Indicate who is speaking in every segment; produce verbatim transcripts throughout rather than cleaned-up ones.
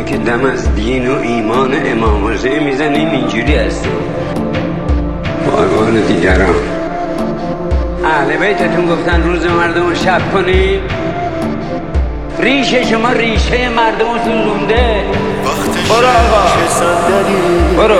Speaker 1: که دم از دین و ایمان امام حسین میزنیم اینجوری هست. بارمان دیگران اهل بیتتون گفتن روز مردم شب کنیم. ریشه شما ریشه مردم سوزونده. برو آقا برو.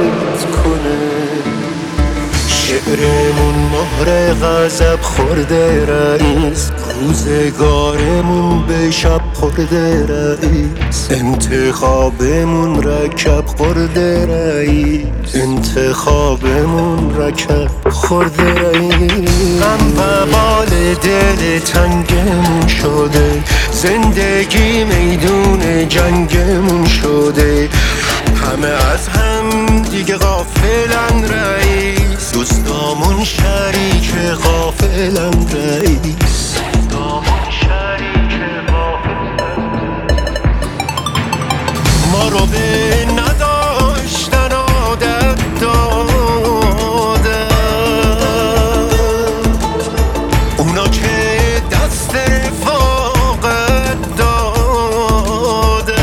Speaker 2: شعرمون مهر غضب خورده رئیس، روزگارمون به شب خورده رئیس، انتخابمون رکب خورده رئیس، انتخابمون رکب خورده رئیس. غم و بال دل تنگمون شده، زندگی میدون جنگمون شده، همه از هم دیگه غافلن رئیس، دوستامون شریک غافلن رئیس، دوستامون شریک غافلن. ما رو به نداشتن عادت دادن، اونا که دست رفاقت دادن،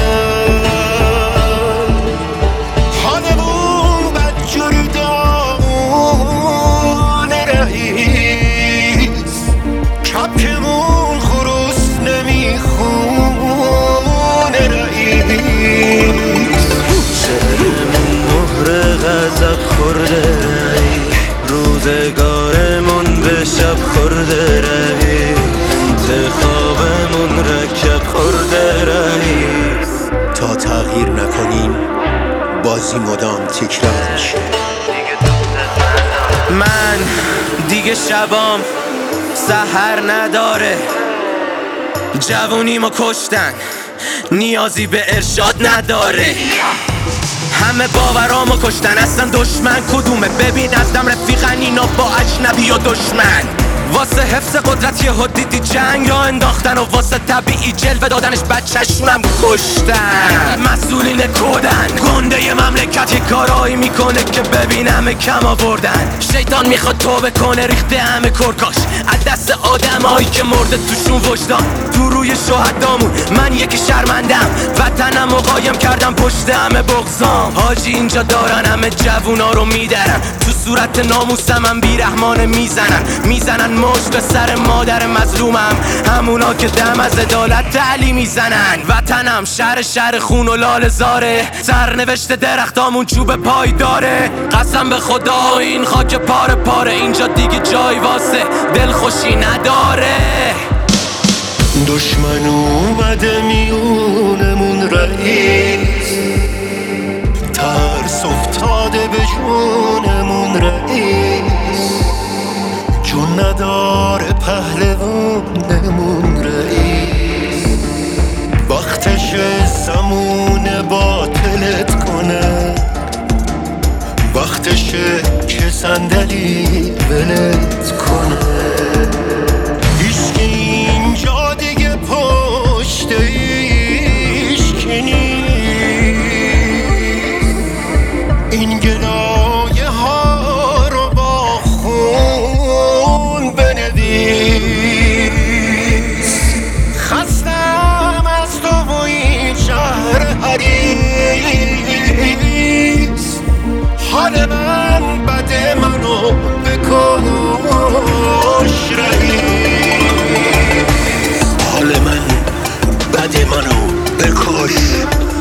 Speaker 2: حالمون بدجوری دانه رئیس، کپکمون خروس نمیخونه رئیس. شعرمون مهر غضب خورده رئیس، روزگارمون به شب خورده رئیس، انتخابمون رکب خورده رئیس. تا تغییر نکنیم بازی مدام تکرار میشه.
Speaker 3: من دیگه شبام سحر نداره، جوونیمو کشتن نیازی به ارشاد نداره، همه باورامو کشتن اصلا دشمن کدومه؟ ببین ازدم رفیقن اینا با اجنبی و دشمن، واسه حفظ قدرت یه دیدی جنگ را انداختن و واسه طبیعی جلوه دادنش بچه‌شونم کشتن. مسئولین کودن گنده ی مملکت یه کارایی میکنه که ببین همه کم آوردن، شیطان میخواد توبه کنه ریخته همه کرکاش از دست آدمایی که مرده توشون وجدان. تو روی شهدامون من یکی شرمندم، وطنم و قایم کردم پشت همه بغضام. حاجی اینجا دارن همه جوونا رو میدرن، تو صورت ناموسم هم بیرحمانه میزنن، میزنن موج به سر مادر مظلومم، همونا که دم از عدالت تعلی میزنن. وطنم شهر شهر خون و لال زاره، سرنوشت درختامون چوب پای داره، قسم به خدا این خاک پاره پاره اینجا دیگه جای واسه دلخوشی نداره.
Speaker 2: دشمن اومده میونمون رئیس، ترس افتاده به جونمون رئیس، چون نداره پهلوانمون رئیس، وقتش زمون باطلت کنه، وقتشه که صندلی ولت کنه. هیچکی اینجا دیگه پشت هیچکی نیست، این گلایه ها رو با خون بنویس. خستم از تو و این شهر حریص، حال من بده منو بکش رئیس، حال من بده منو بکش